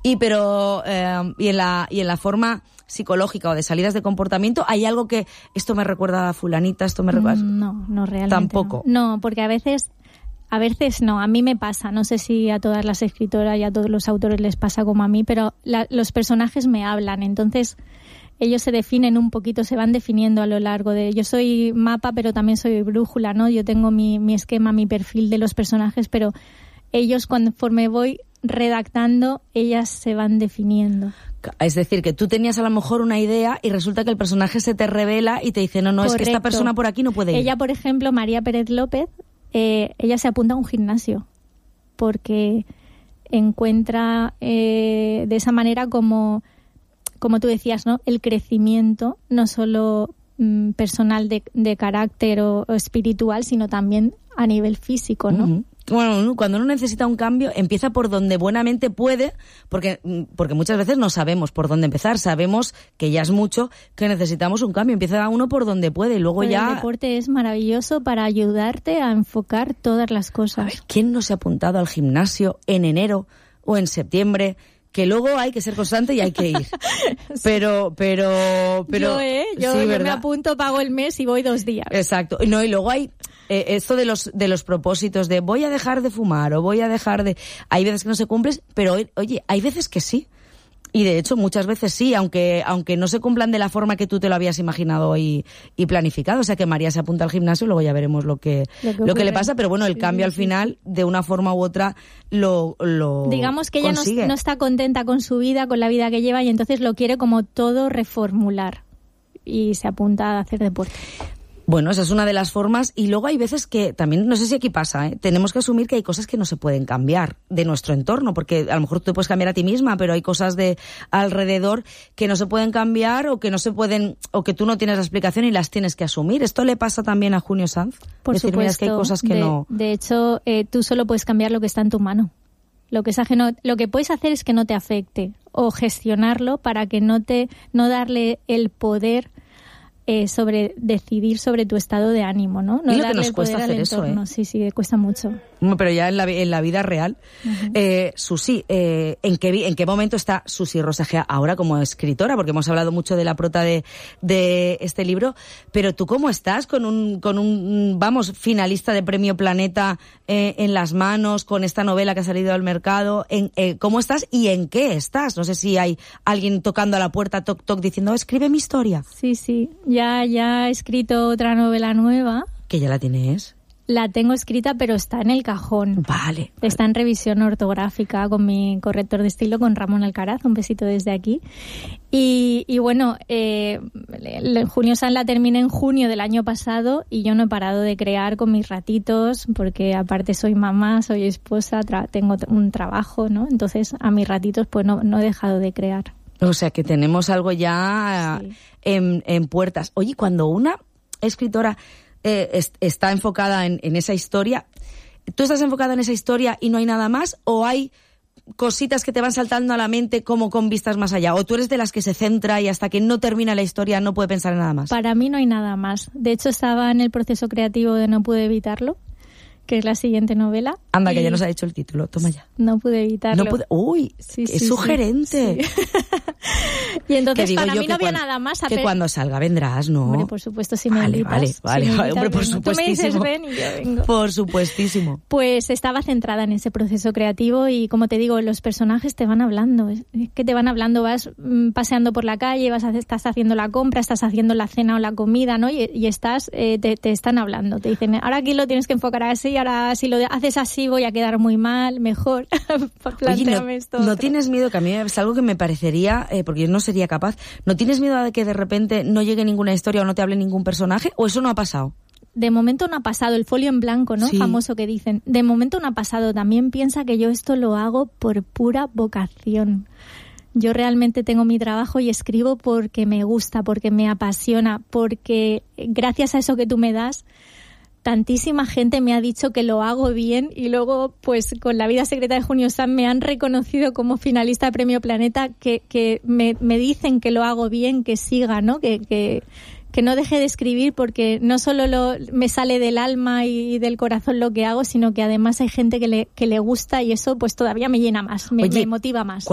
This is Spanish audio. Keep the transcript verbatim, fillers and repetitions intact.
Y pero eh, y en la y en la forma psicológica o de salidas de comportamiento, ¿hay algo que esto me recuerda a fulanita, esto me recuerda? No, no realmente. Tampoco. No, no, porque a veces a veces no, a mí me pasa, no sé si a todas las escritoras y a todos los autores les pasa como a mí, pero la, los personajes me hablan, entonces ellos se definen un poquito, se van definiendo a lo largo de... Yo soy mapa, pero también soy brújula, ¿no? Yo tengo mi, mi esquema, mi perfil de los personajes, pero ellos, conforme voy redactando, ellas se van definiendo. Es decir, que tú tenías a lo mejor una idea y resulta que el personaje se te revela y te dice, no, no, Correcto. Es que esta persona por aquí no puede ir. Ella, por ejemplo, María Pérez López, eh, ella se apunta a un gimnasio porque encuentra eh, de esa manera como... como tú decías, ¿no? El crecimiento, no solo mm, personal de, de carácter o, o espiritual, sino también a nivel físico, ¿no? Uh-huh. Bueno, cuando uno necesita un cambio, empieza por donde buenamente puede, porque, porque muchas veces no sabemos por dónde empezar, sabemos que ya es mucho, que necesitamos un cambio, empieza uno por donde puede y luego pues ya... El deporte es maravilloso para ayudarte a enfocar todas las cosas. A ver, ¿quién no se ha apuntado al gimnasio en enero o en septiembre? Que luego hay que ser constante y hay que ir. Sí. Pero, pero, pero... Yo, ¿eh? Yo, sí, yo me apunto, pago el mes y voy dos días. Exacto. No, y luego hay eh, esto de los de los propósitos de voy a dejar de fumar o voy a dejar de... Hay veces que no se cumplen, pero oye, hay veces que sí. Y de hecho muchas veces sí, aunque aunque no se cumplan de la forma que tú te lo habías imaginado y, y planificado. O sea que María se apunta al gimnasio y luego ya veremos lo que lo que, lo que le pasa. Pero bueno, el sí, cambio sí, al final, sí. de una forma u otra, lo, lo digamos que ella consigue. no, no está contenta con su vida, con la vida que lleva, y entonces lo quiere como todo reformular. Y se apunta a hacer deporte. Bueno, esa es una de las formas. Y luego hay veces que también, no sé si aquí pasa, ¿eh? Tenemos que asumir que hay cosas que no se pueden cambiar de nuestro entorno, porque a lo mejor tú te puedes cambiar a ti misma, pero hay cosas de alrededor que no se pueden cambiar o que no se pueden, o que tú no tienes la explicación y las tienes que asumir. ¿Esto le pasa también a Junio Sanz? Por decir, supuesto. Mira, es que hay cosas que de, no... De hecho, eh, tú solo puedes cambiar lo que está en tu mano. Lo que es ajeno, lo que puedes hacer es que no te afecte o gestionarlo para que no te, no darle el poder Eh, sobre decidir sobre tu estado de ánimo, ¿no? No y lo darle que nos cuesta poder hacer al eso, entorno. ¿eh? Sí, sí, cuesta mucho. Pero ya en la, en la vida real. Uh-huh. Eh, Susi, eh, ¿en qué en qué momento está Susi Rosagea ahora como escritora? Porque hemos hablado mucho de la prota de, de este libro, pero ¿tú cómo estás con un, con un, vamos, finalista de Premio Planeta eh, en las manos, con esta novela que ha salido al mercado? En, eh, ¿Cómo estás y en qué estás? No sé si hay alguien tocando a la puerta, toc, toc, diciendo, oh, escribe mi historia. Sí, sí. Ya, ya he escrito otra novela nueva. ¿Que ya la tienes? La tengo escrita, pero está en el cajón. Vale. Está en revisión ortográfica con mi corrector de estilo, con Ramón Alcaraz. Un besito desde aquí. Y, y bueno, eh, Junio Sanz la terminé en junio del año pasado y yo no he parado de crear con mis ratitos, porque aparte soy mamá, soy esposa, tra- tengo un trabajo, ¿no? Entonces, a mis ratitos pues no, no he dejado de crear. O sea, que tenemos algo ya sí. en, en puertas. Oye, cuando una escritora eh, es, está enfocada en, en esa historia, ¿tú estás enfocada en esa historia y no hay nada más? ¿O hay cositas que te van saltando a la mente como con vistas más allá? ¿O tú eres de las que se centra y hasta que no termina la historia no puede pensar en nada más? Para mí no hay nada más. De hecho, estaba en el proceso creativo de No pude evitarlo, que es la siguiente novela. Anda, que ya nos ha dicho el título. Toma ya. No pude evitarlo. No pude... Uy, sí, qué sí, sugerente. Sí. Y entonces para mí no había cuando, nada más. Que hacer... cuando salga vendrás, ¿no? Hombre, por supuesto, si me vale, invitas. Vale, si vale, vale. Hombre, por vengo. supuestísimo. Tú me dices ven y yo vengo. Por supuestísimo. Pues estaba centrada en ese proceso creativo y, como te digo, los personajes te van hablando. Es que te van hablando, vas paseando por la calle, vas a, estás haciendo la compra, estás haciendo la cena o la comida, ¿no? Y, y estás, eh, te, te están hablando. Te dicen, ahora aquí lo tienes que enfocar así, ahora si lo haces así voy a quedar muy mal, mejor. Oye, no, esto ¿no tienes miedo? Que a mí es algo que me parecería, eh, porque yo no sería capaz, ¿no tienes miedo de que de repente no llegue ninguna historia o no te hable ningún personaje? ¿O eso no ha pasado? De momento no ha pasado, el folio en blanco, ¿no? Sí. Famoso que dicen. De momento no ha pasado. También piensa que yo esto lo hago por pura vocación. Yo realmente tengo mi trabajo y escribo porque me gusta, porque me apasiona, porque gracias a eso que tú me das, tantísima gente me ha dicho que lo hago bien y luego, pues, con La vida secreta de Junio Sanz me han reconocido como finalista de Premio Planeta, que, que me, me dicen que lo hago bien, que siga, ¿no? Que, que, que no deje de escribir porque no solo lo, me sale del alma y del corazón lo que hago, sino que además hay gente que le, que le gusta y eso pues todavía me llena más, me, Oye, me motiva más.